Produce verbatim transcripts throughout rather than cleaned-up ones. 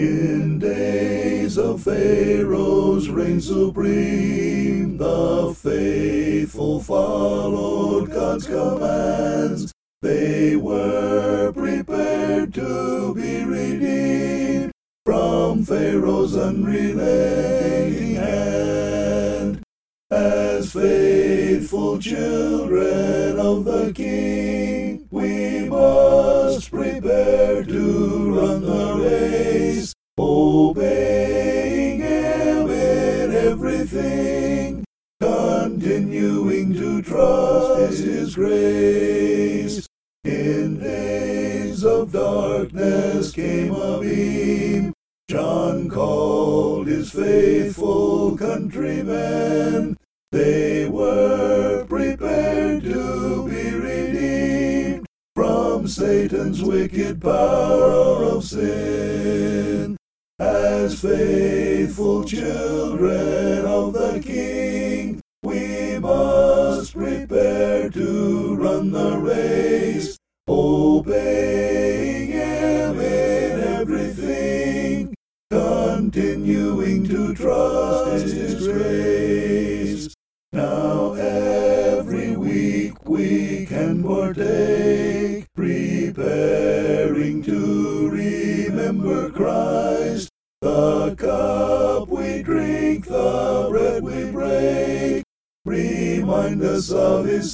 In days of Pharaoh's reign supreme, the faithful followed God's commands. They were prepared to be redeemed from Pharaoh's unrelenting hand. As faithful children of the King, we must prepare to run the race, obeying Him in everything, continuing to trust His grace. In days of darkness came a beam. John called his faithful countrymen. They were prepared to be redeemed from Satan's wicked power of sin. As faithful children of the King, we must prepare to run the race, obeying Him in everything, continuing to trust His grace. Now every week we can partake, preparing to remember Christ. The cup we drink, the bread we break, remind us of His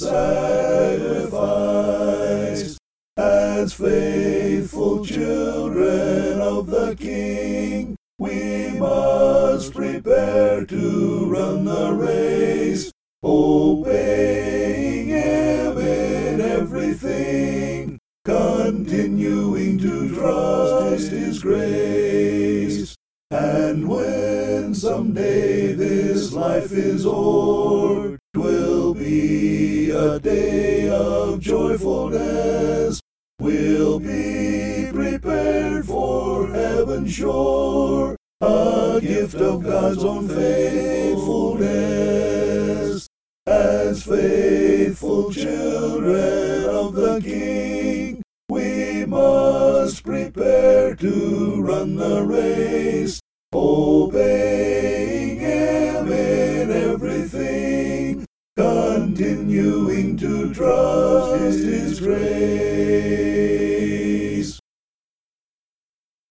sacrifice. As faithful children of the King, we must prepare to run the race, obeying Him in everything, continuing to trust His grace. And when someday this life is o'er, 'twill be a day of joyfulness. We'll be prepared for heaven's shore, a gift of God's own faithfulness. As faithful children of the King, we must prepare to run the race, obeying Him in everything, continuing to trust His grace.